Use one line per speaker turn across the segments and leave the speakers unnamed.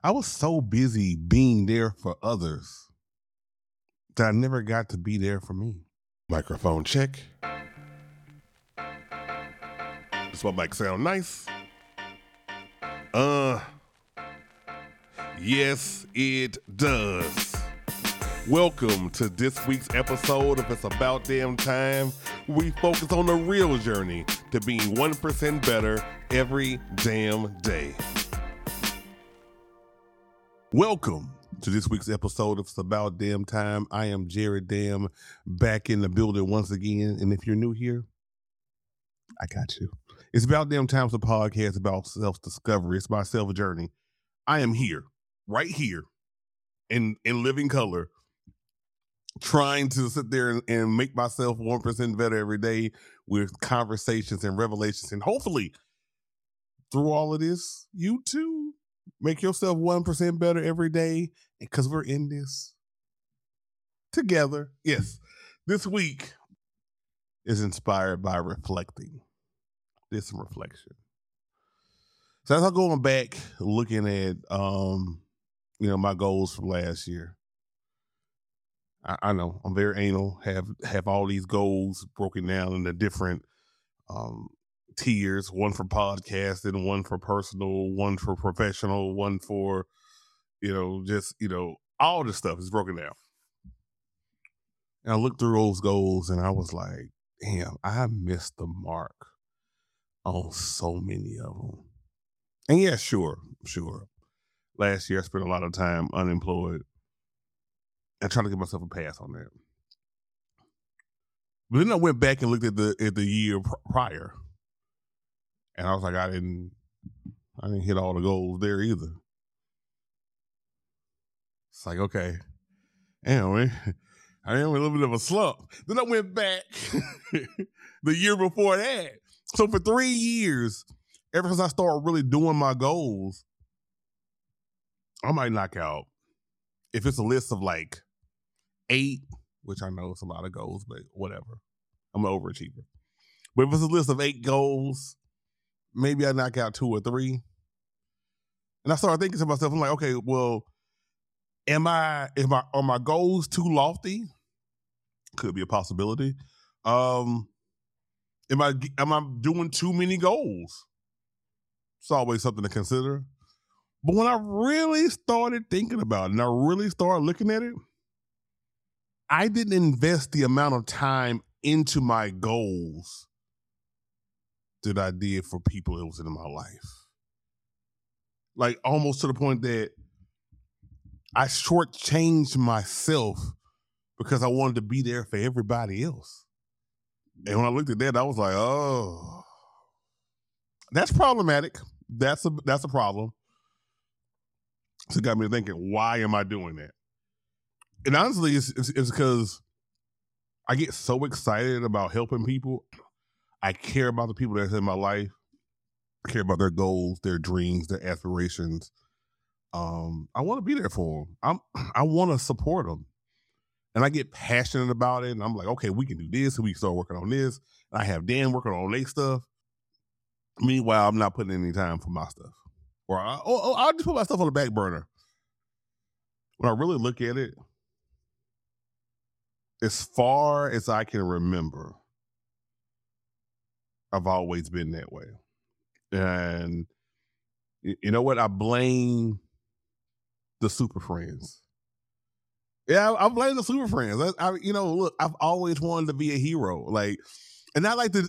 I was so busy being there for others that I never got to be there for me. Microphone check. Does my mic sound nice? Yes, it does. Welcome to this week's episode of It's About Damn Time. We focus on the real journey to being 1% better every damn day. Welcome to this week's episode of It's About Damn Time. I am Jared Dam, back in the building once again. And if you're new here, I got you. It's About Damn Time, a podcast about self-discovery. It's my self-journey. I am here, right here, in living color, trying to sit there and make myself 1% better every day with conversations and revelations. And hopefully, through all of this, you too make yourself 1% better every day, because we're in this together. Yes, this week is inspired by reflecting. This reflection. So as I'm going back, looking at my goals from last year. I know I'm very anal. Have all these goals broken down into different tiers. One for podcasting, one for personal, one for professional, one for all this stuff is broken down. And I looked through those goals and I was like, damn, I missed the mark on so many of them. And yeah, sure. Last year I spent a lot of time unemployed and trying to give myself a pass on that. But then I went back and looked at the year prior, and I was like, I didn't hit all the goals there either. It's like, okay, anyway, I am a little bit of a slump. Then I went back the year before that. So for 3 years, ever since I started really doing my goals, I might knock out, if it's a list of like 8, which I know it's a lot of goals, but whatever. I'm an overachiever. But if it's a list of 8 goals, maybe I knock out 2 or 3. And I started thinking to myself, I'm like, okay, well, are my goals too lofty? Could be a possibility. Am I doing too many goals? It's always something to consider. But when I really started thinking about it and I really started looking at it, I didn't invest the amount of time into my goals that I did for people that was in my life. Like almost to the point that I shortchanged myself because I wanted to be there for everybody else. And when I looked at that, I was like, oh, that's problematic. That's a problem. So it got me thinking, why am I doing that? And honestly, it's because I get so excited about helping people. I care about the people that's in my life. I care about their goals, their dreams, their aspirations. I want to be there for them. I want to support them. And I get passionate about it. And I'm like, okay, we can do this. And we can start working on this. And I have Dan working on their stuff. Meanwhile, I'm not putting any time for my stuff. Or I'll just put my stuff on the back burner. When I really look at it, as far as I can remember, I've always been that way. And you know what? I blame the Super Friends. Yeah, I blame the Super Friends. Look, I've always wanted to be a hero, like, and not like the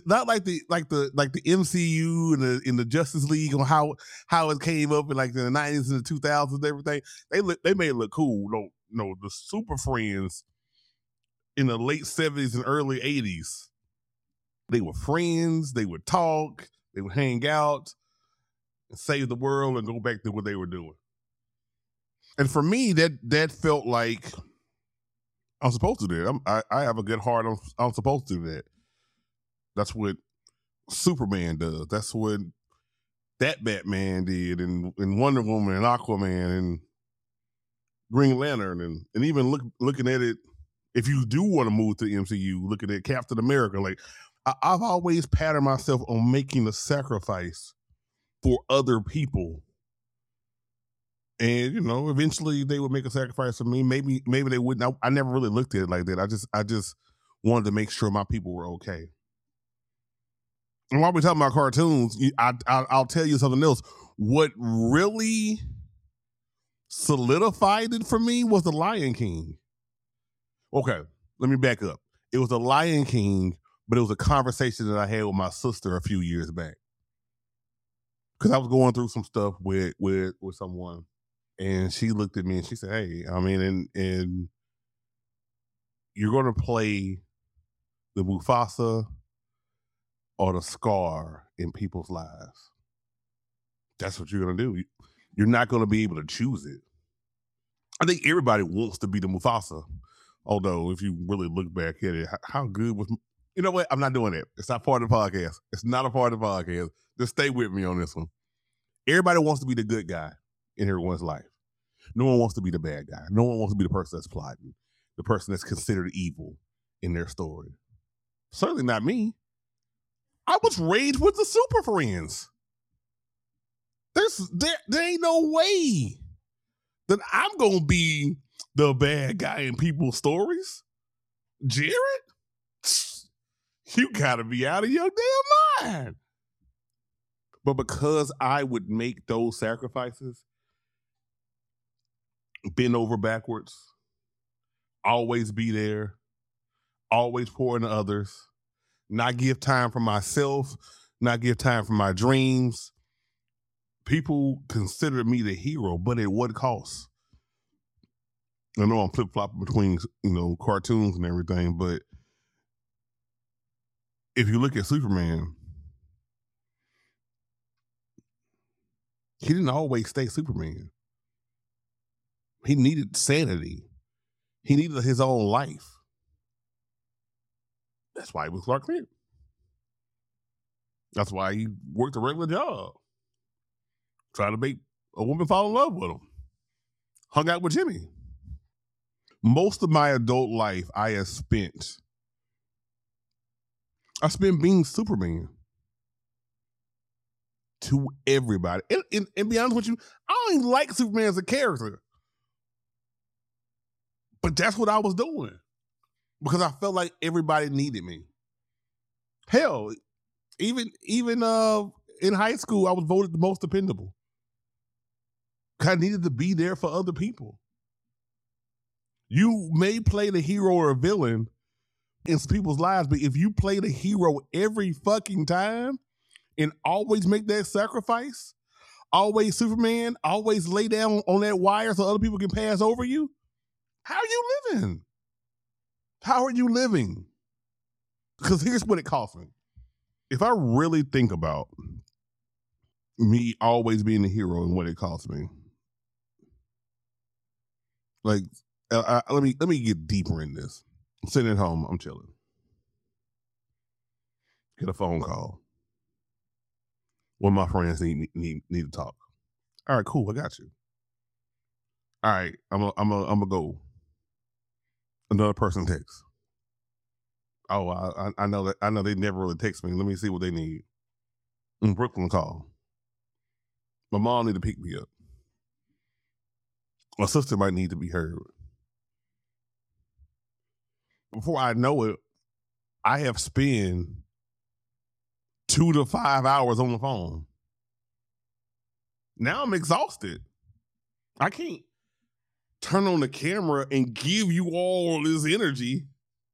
MCU and the Justice League on how it came up in like the 90s and the 2000s and everything. They made it look cool. No, the Super Friends in the late 70s and early 80s, they were friends. They would talk. They would hang out and save the world and go back to what they were doing. And for me, that felt like I'm supposed to do that. I have a good heart. I'm supposed to do that. That's what Superman does. That's what that Batman did, and Wonder Woman and Aquaman and Green Lantern, and even looking at it, if you do want to move to the MCU, looking at Captain America, like I've always patterned myself on making a sacrifice for other people And eventually they would make a sacrifice for me. Maybe they wouldn't. I never really looked at it like that. I just wanted to make sure my people were okay. And while we're talking about cartoons, I'll tell you something else. What really solidified it for me was The Lion King. Okay, let me back up. It was The Lion King, but it was a conversation that I had with my sister a few years back. Because I was going through some stuff with someone, and she looked at me and she said, "Hey, I mean, and you're going to play the Mufasa or the Scar in people's lives. That's what you're going to do. You're not going to be able to choose it." I think everybody wants to be the Mufasa. Although, if you really look back at it, how good was... You know what? I'm not doing it. It's not part of the podcast. It's not a part of the podcast. Just stay with me on this one. Everybody wants to be the good guy in everyone's life. No one wants to be the bad guy. No one wants to be the person that's plotting, the person that's considered evil in their story. Certainly not me. I was raised with the Super Friends. There ain't no way that I'm going to be the bad guy in people's stories. Jared? You got to be out of your damn mind. But because I would make those sacrifices, bend over backwards, always be there, always pour into others, not give time for myself, not give time for my dreams. People consider me the hero, but at what cost? I know I'm flip-flopping between, cartoons and everything, but if you look at Superman, he didn't always stay Superman. He needed sanity. He needed his own life. That's why he was Clark Kent. That's why he worked a regular job, trying to make a woman fall in love with him. Hung out with Jimmy. Most of my adult life I spent being Superman to everybody. And be honest with you, I don't even like Superman as a character. But that's what I was doing. Because I felt like everybody needed me. Hell, even in high school, I was voted the most dependable. I needed to be there for other people. You may play the hero or a villain in people's lives, but if you play the hero every fucking time and always make that sacrifice, always Superman, always lay down on that wire so other people can pass over you, how are you living? How are you living? Because here's what it costs me. If I really think about me always being the hero and what it costs me, like, let me get deeper in this. I'm sitting at home, I'm chilling. Get a phone call. One of my friends need to talk. All right, cool, I got you. All right, I'm gonna go. Another person texts. Oh, I know that. I know they never really text me. Let me see what they need. Brooklyn call. My mom need to pick me up. My sister might need to be heard. Before I know it, I have spent 2 to 5 hours on the phone. Now I'm exhausted. I can't turn on the camera and give you all this energy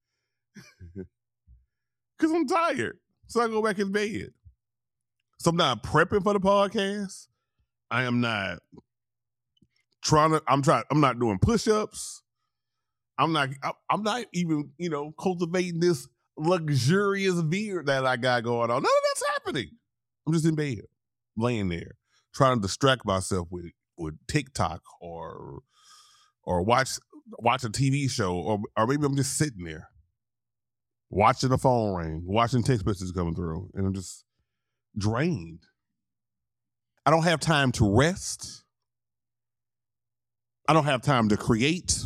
because I'm tired. So I go back in bed. So I'm not prepping for the podcast. I am not I'm not doing push-ups. I'm not even, cultivating this luxurious beard that I got going on. None of that's happening. I'm just in bed, laying there, trying to distract myself with TikTok or watch a TV show, or maybe I'm just sitting there watching the phone ring, watching text messages coming through, and I'm just drained. I don't have time to rest. I don't have time to create.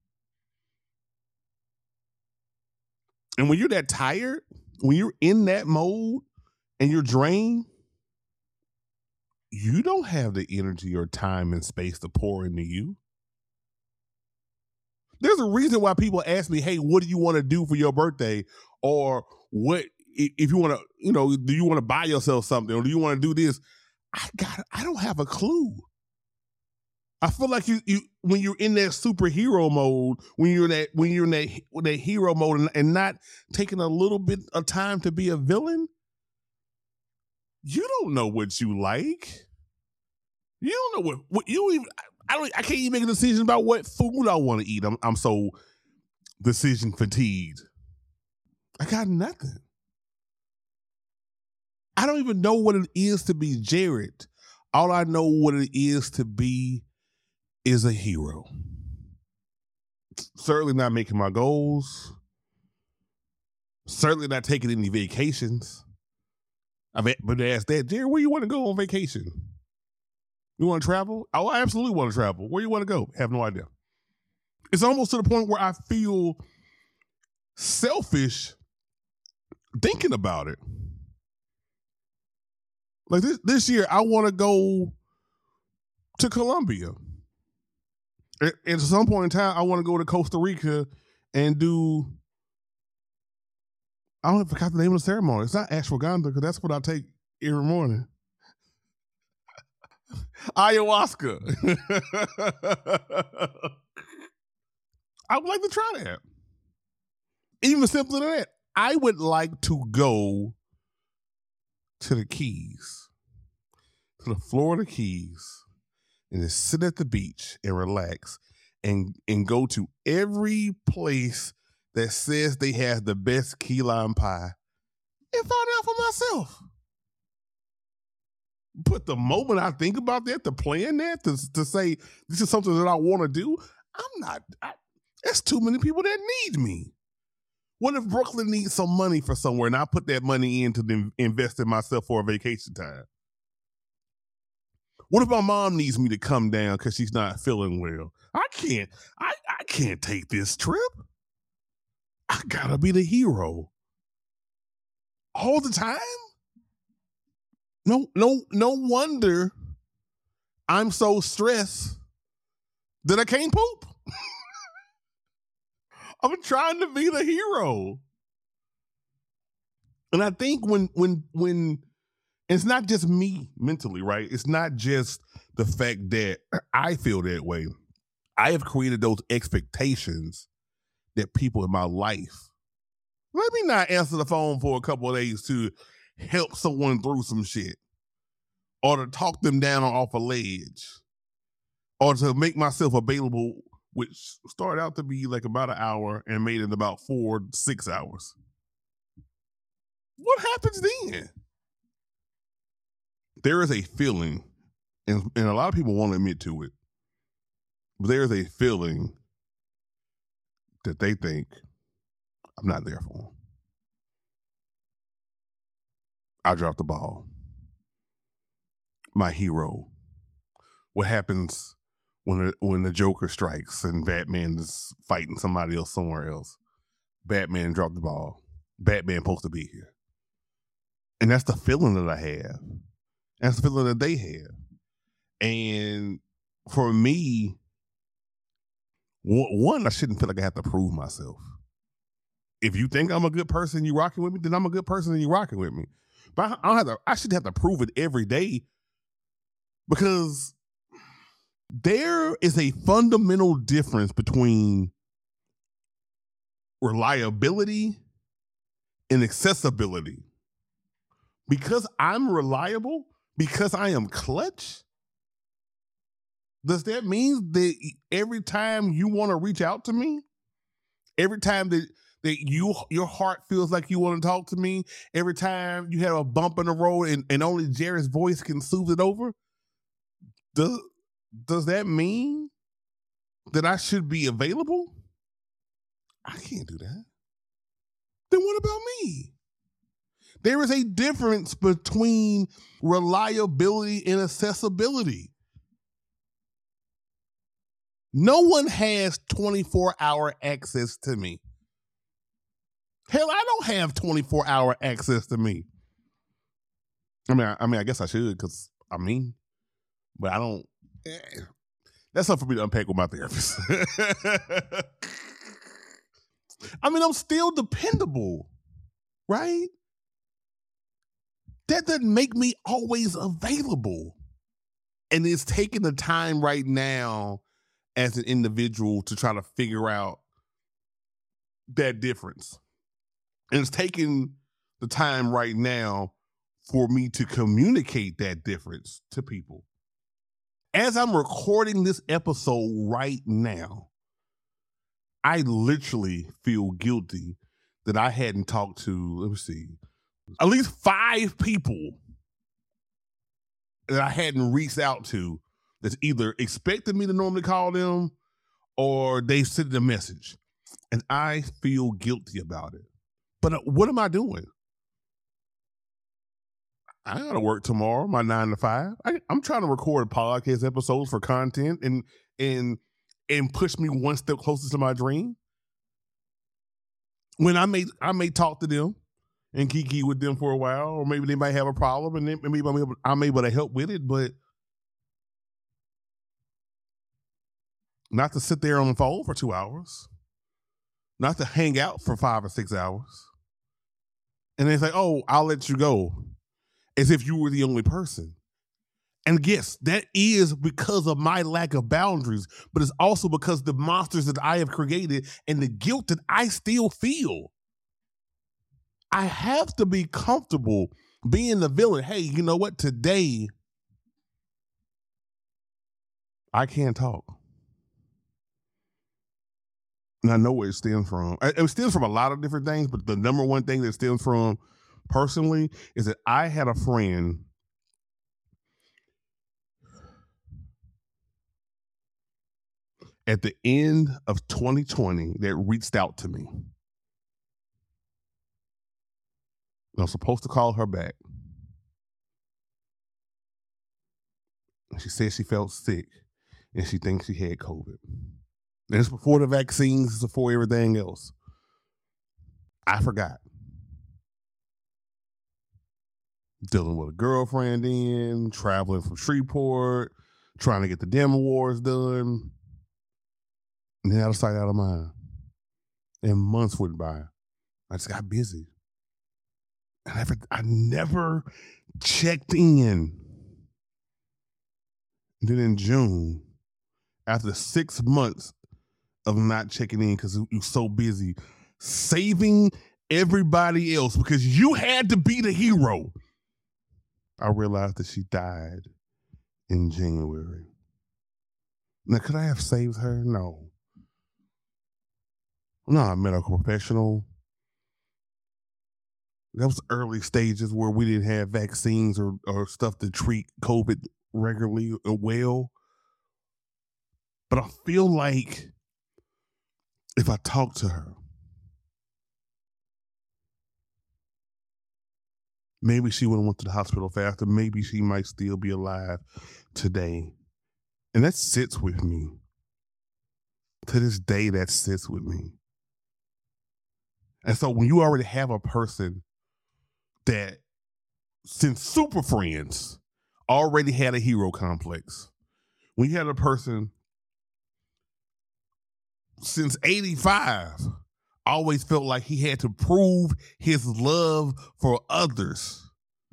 And when you're that tired, when you're in that mode and you're drained, you don't have the energy or time and space to pour into you. There's a reason why people ask me, hey, what do you want to do for your birthday? Or what if you want to, do you want to buy yourself something or do you want to do this? I don't have a clue. I feel like you when you're in that superhero mode, when you're in that hero mode and not taking a little bit of time to be a villain, you don't know what you like. You don't know what you don't even. I can't even make a decision about what food I want to eat. I'm so decision fatigued. I got nothing. I don't even know what it is to be Jared. All I know what it is to be is a hero. Certainly not making my goals. Certainly not taking any vacations. I've been asked that, Jared, where you want to go on vacation? You want to travel? Oh, I absolutely want to travel. Where you want to go? Have no idea. It's almost to the point where I feel selfish thinking about it. Like this year, I want to go to Colombia. And at some point in time, I want to go to Costa Rica and do, I don't forgot the name of the ceremony. It's not ashwagandha because that's what I take every morning. Ayahuasca. I would like to try that. Even simpler than that, I would like to go to the Keys, to the Florida Keys, and just sit at the beach and relax and go to every place that says they have the best key lime pie and find out for myself. But the moment I think about that, to plan that, to say this is something that I want to do, there's too many people that need me. What if Brooklyn needs some money for somewhere and I put that money in to invest in myself for a vacation time? What if my mom needs me to come down because she's not feeling well? I can't take this trip. I gotta be the hero all the time. No wonder I'm so stressed that I can't poop. I'm trying to be the hero. And I think when it's not just me mentally, right? It's not just the fact that I feel that way. I have created those expectations that people in my life, let me not answer the phone for a couple of days to help someone through some shit, or to talk them down off a ledge, or to make myself available, which started out to be like about an hour and made it about 4-6 hours. What happens then? There is a feeling, and a lot of people won't admit to it, but there is a feeling that they think I'm not there for them. I dropped the ball. My hero. What happens when the Joker strikes and Batman is fighting somebody else somewhere else? Batman dropped the ball. Batman supposed to be here. And that's the feeling that I have. That's the feeling that they have. And for me, one, I shouldn't feel like I have to prove myself. If you think I'm a good person, you rocking with me, then I'm a good person and you rocking with me. But I shouldn't have to prove it every day, because there is a fundamental difference between reliability and accessibility. Because I'm reliable, because I am clutch, does that mean that every time you want to reach out to me, every time that your heart feels like you want to talk to me, every time you have a bump in the road and only Jared's voice can soothe it over, does that mean that I should be available? I can't do that. Then what about me? There is a difference between reliability and accessibility. No one has 24-hour access to me. Hell, I don't have 24-hour access to me. I mean, I guess I should, because I mean, But I don't. That's something for me to unpack with my therapist. I mean, I'm still dependable, right? That doesn't make me always available. And it's taking the time right now as an individual to try to figure out that difference. And it's taking the time right now for me to communicate that difference to people. As I'm recording this episode right now, I literally feel guilty that I hadn't talked to, let me see, at least 5 people that I hadn't reached out to that's either expected me to normally call them or they sent a message. And I feel guilty about it. But what am I doing? I gotta work tomorrow, my 9 to 5. I'm trying to record podcast episodes for content and push me one step closer to my dream. When I may talk to them and kiki with them for a while, or maybe they might have a problem, and then maybe I'm able to help with it, but not to sit there on the phone for 2 hours, not to hang out for 5 or 6 hours, and they say, "Oh, I'll let you go," as if you were the only person. And yes, that is because of my lack of boundaries, but it's also because the monsters that I have created and the guilt that I still feel. I have to be comfortable being the villain. Hey, you know what? Today, I can't talk. And I know where it stems from. It stems from a lot of different things, but the number one thing that stems from personally is that I had a friend at the end of 2020 that reached out to me. I was supposed to call her back. She said she felt sick and she thinks she had COVID. And it's before the vaccines, it's before everything else. I forgot. Dealing with a girlfriend traveling from Shreveport, trying to get the Dem Awards done. And then out of sight, out of mind. And months went by. I just got busy. And I never checked in. And then in June, after 6 months of not checking in because you're so busy saving everybody else because you had to be the hero, I realized that she died in January. Now, could I have saved her? No. I'm not a medical professional. That was early stages where we didn't have vaccines or stuff to treat COVID regularly or well. But I feel like if I talk to her, maybe she would have went to the hospital faster. Maybe she might still be alive today. And that sits with me. To this day, that sits with me. And so when you already have a person that, since Super Friends, already had a hero complex, when you had a person since 85 always felt like he had to prove his love for others,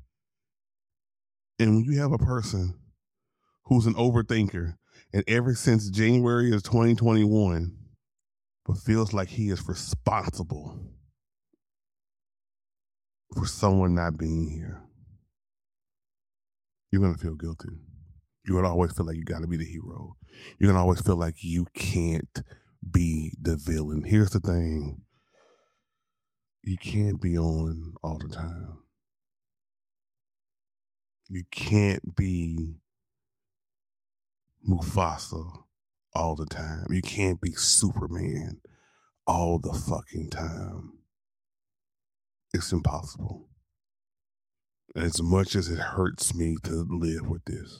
and when you have a person who's an overthinker and ever since January of 2021 but feels like he is responsible for someone not being here, you're going to feel guilty. You're going to always feel like you got to be the hero. You're going to always feel like you can't be the villain. Here's the thing. You can't be on all the time. You can't be Mufasa all the time. You can't be Superman all the fucking time. It's impossible. As much as it hurts me to live with this,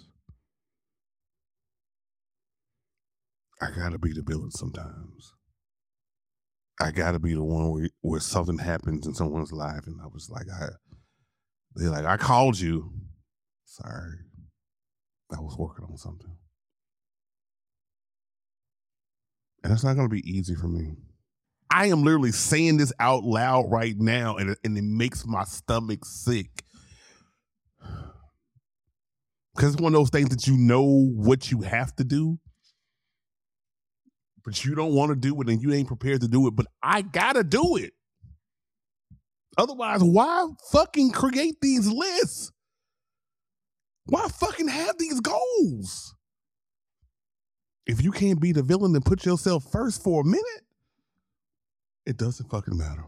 I gotta be the villain sometimes. I gotta be the one where something happens in someone's life and I was like, they're like, I called you. Sorry. I was working on something. And it's not going to be easy for me. I am literally saying this out loud right now, and it makes my stomach sick. Because it's one of those things that you know what you have to do, but you don't want to do it and you ain't prepared to do it, but I got to do it. Otherwise, why fucking create these lists? Why fucking have these goals? If you can't be the villain and put yourself first for a minute, it doesn't fucking matter.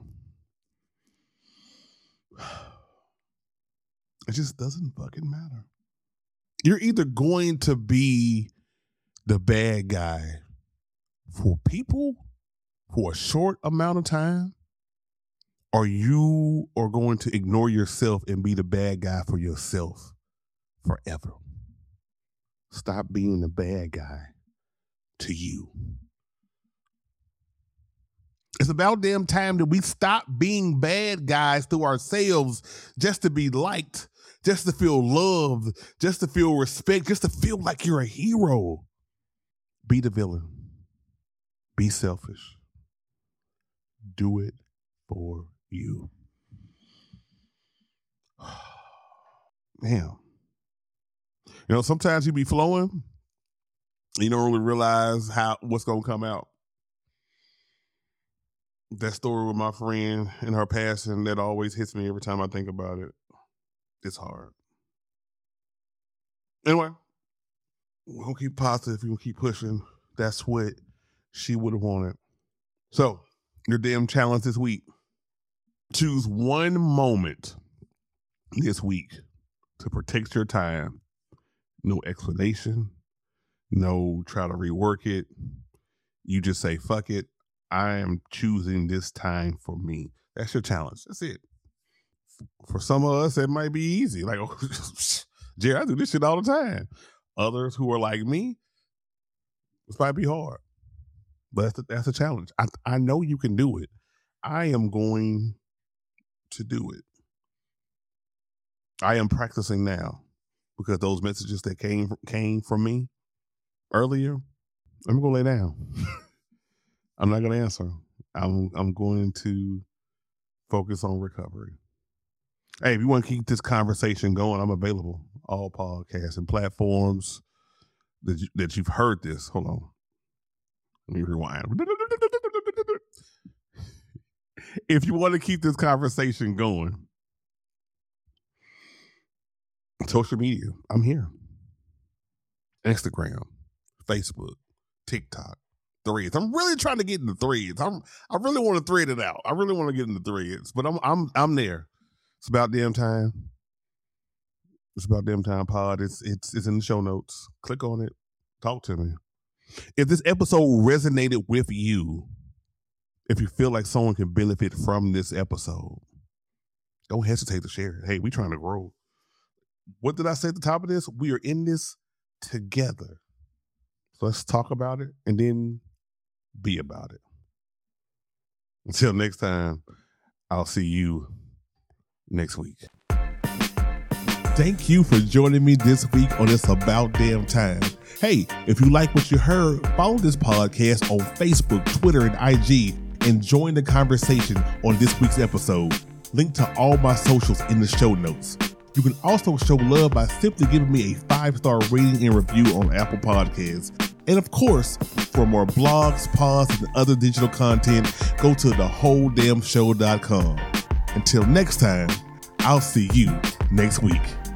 It just doesn't fucking matter. You're either going to be the bad guy for people for a short amount of time, or you are going to ignore yourself and be the bad guy for yourself forever. Stop being the bad guy to you. It's about damn time that we stop being bad guys to ourselves just to be liked, just to feel loved, just to feel respect, just to feel like you're a hero. Be the villain. Be selfish. Do it for you. Damn. You know, sometimes you be flowing, you don't really realize what's going to come out. That story with my friend and her passing, that always hits me every time I think about it. It's hard. Anyway, we're going to keep positive. We're going to keep pushing. That's what she would have wanted. So, your damn challenge this week. Choose one moment this week to protect your time. No explanation. No try to rework it. You just say, fuck it. I am choosing this time for me. That's your challenge. That's it. For some of us, it might be easy. Like, oh, Jerry, I do this shit all the time. Others who are like me, this might be hard. But that's a challenge. I know you can do it. I am going to do it. I am practicing now because those messages that came from me earlier, I'm going to lay down. I'm not going to answer. I'm going to focus on recovery. Hey, if you want to keep this conversation going, I'm available. All podcasts and platforms that you've heard this. Hold on. Let me rewind. If you want to keep this conversation going, social media, I'm here. Instagram, Facebook, TikTok, Threads. I'm really trying to get into Threads. I really want to thread it out. I really want to get into Threads, but I'm there. It's about damn time. It's about damn time pod. It's in the show notes. Click on it. Talk to me. If this episode resonated with you, if you feel like someone can benefit from this episode, don't hesitate to share it. Hey, we trying to grow. What did I say at the top of this? We are in this together. So let's talk about it and then be about it. Until next time, I'll see you next week. Thank you for joining me this week on It's About Damn Time. Hey, if you like what you heard, follow this podcast on Facebook, Twitter, and IG, and join the conversation on this week's episode. Link to all my socials in the show notes. You can also show love by simply giving me a 5-star rating and review on Apple Podcasts. And of course, for more blogs, pods, and other digital content, go to thewholedamnshow.com. Until next time, I'll see you next week.